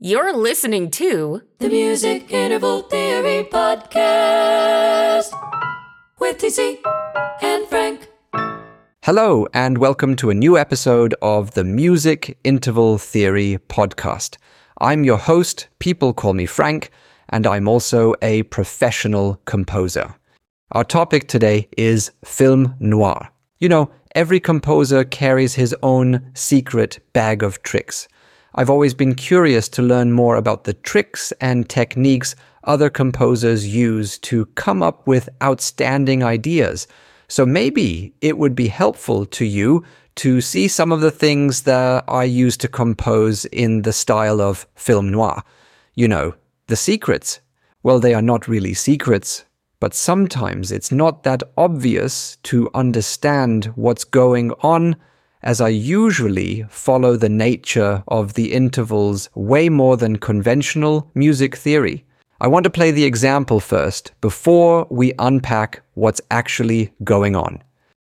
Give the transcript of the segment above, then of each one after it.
You're listening to the Music Interval Theory Podcast with TC and Frank. Hello, and welcome to a new episode of the Music Interval Theory Podcast. I'm your host, people call me Frank, and I'm also a professional composer. Our topic today is film noir. You know, every composer carries his own secret bag of tricks. I've always been curious to learn more about the tricks and techniques other composers use to come up with outstanding ideas. So maybe it would be helpful to you to see some of the things that I use to compose in the style of film noir. You know, the secrets. Well, they are not really secrets, but sometimes it's not that obvious to understand what's going on, as I usually follow the nature of the intervals way more than conventional music theory. I want to play the example first, before we unpack what's actually going on.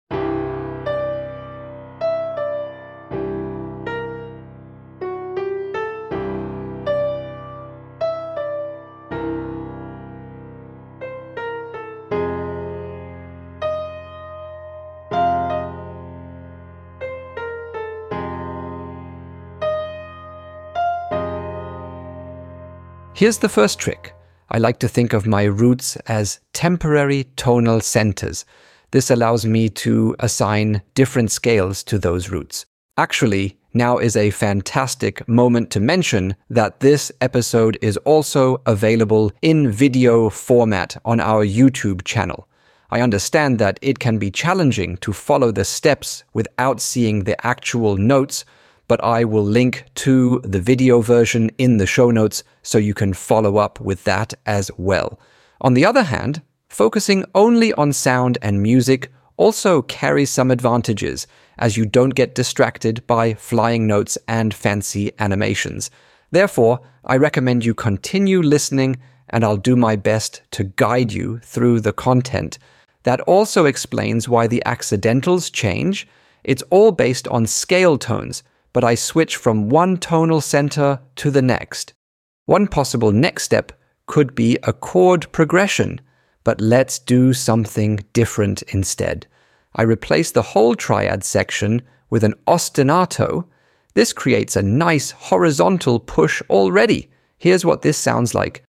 Here's the first trick. I like to think of my roots as temporary tonal centers. This allows me to assign different scales to those roots. Actually, now is a fantastic moment to mention that this episode is also available in video format on our YouTube channel. I understand that it can be challenging to follow the steps without seeing the actual notes, but I will link to the video version in the show notes so you can follow up with that as well. On the other hand, focusing only on sound and music also carries some advantages, as you don't get distracted by flying notes and fancy animations. Therefore, I recommend you continue listening, and I'll do my best to guide you through the content. That also explains why the accidentals change. It's all based on scale tones, but I switch from one tonal center to the next. One possible next step could be a chord progression, but let's do something different instead. I replace the whole triad section with an ostinato. This creates a nice horizontal push already. Here's what this sounds like.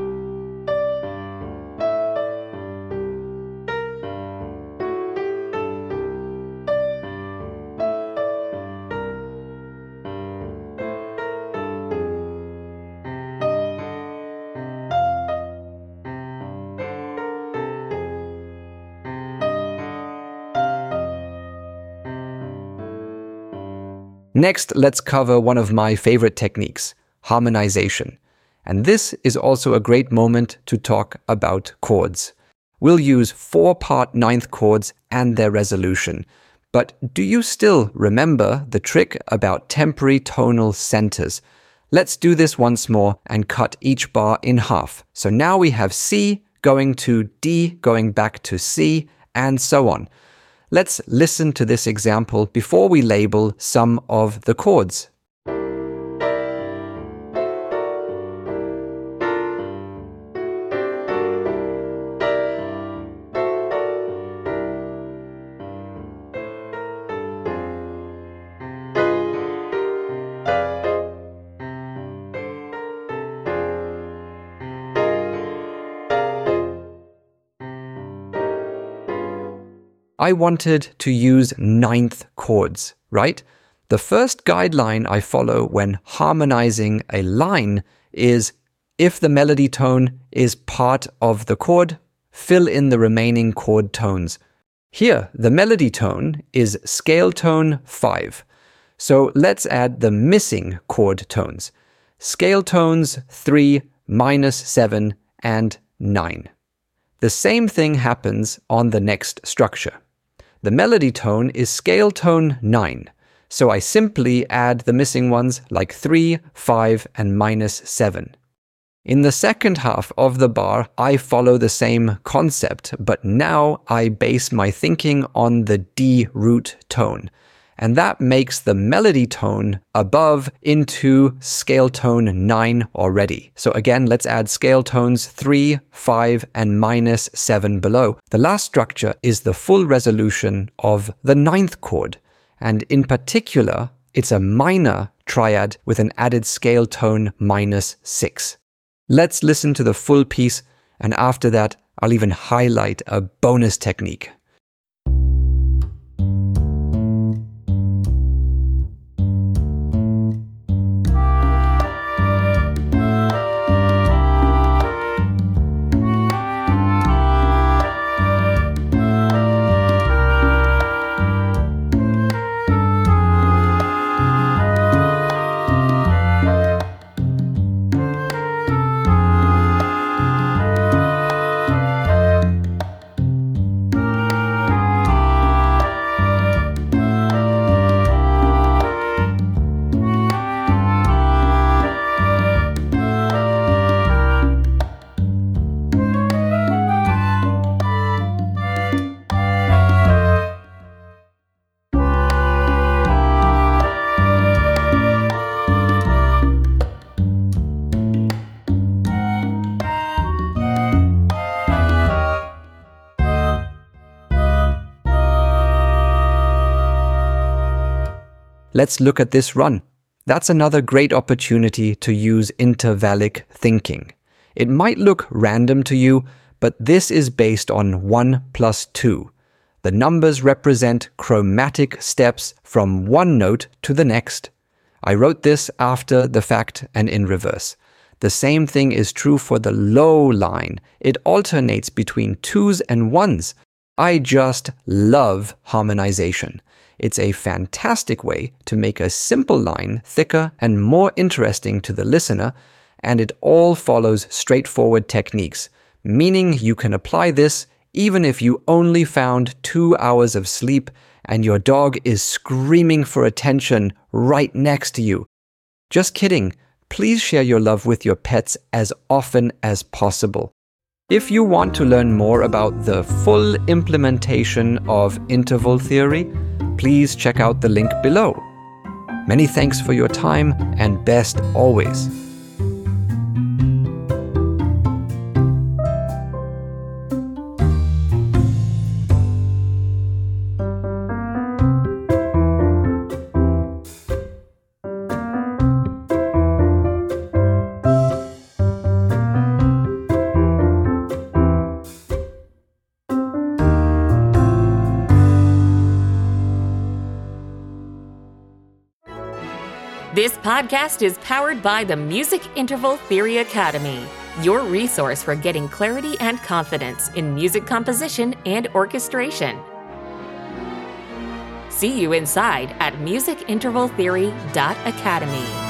Next, let's cover one of my favorite techniques, harmonization. And this is also a great moment to talk about chords. We'll use 4-part ninth chords and their resolution. But do you still remember the trick about temporary tonal centers? Let's do this once more and cut each bar in half. So now we have C going to D, going back to C, and so on. Let's listen to this example before we label some of the chords. I wanted to use ninth chords, right? The first guideline I follow when harmonizing a line is, if the melody tone is part of the chord, fill in the remaining chord tones. Here, the melody tone is scale tone 5. So let's add the missing chord tones. Scale tones 3, -7, and 9. The same thing happens on the next structure. The melody tone is scale tone 9, so I simply add the missing ones like 3, 5, and -7. In the second half of the bar, I follow the same concept, but now I base my thinking on the D root tone. and that makes the melody tone above into scale tone 9 already. So again, let's add scale tones 3, 5, and -7 below. The last structure is the full resolution of the 9th chord, and in particular, it's a minor triad with an added scale tone -6. Let's listen to the full piece, and after that, I'll even highlight a bonus technique. Let's look at this run. That's another great opportunity to use intervallic thinking. It might look random to you, but this is based on 1 plus 2. The numbers represent chromatic steps from one note to the next. I wrote this after the fact and in reverse. The same thing is true for the low line. It alternates between 2s and 1s. I just love harmonization. It's a fantastic way to make a simple line thicker and more interesting to the listener, and it all follows straightforward techniques, meaning you can apply this even if you only found 2 hours of sleep and your dog is screaming for attention right next to you. Just kidding. Please share your love with your pets as often as possible. If you want to learn more about the full implementation of interval theory, please check out the link below. Many thanks for your time, and best always. This podcast is powered by the Music Interval Theory Academy, your resource for getting clarity and confidence in music composition and orchestration. See you inside at musicintervaltheory.academy.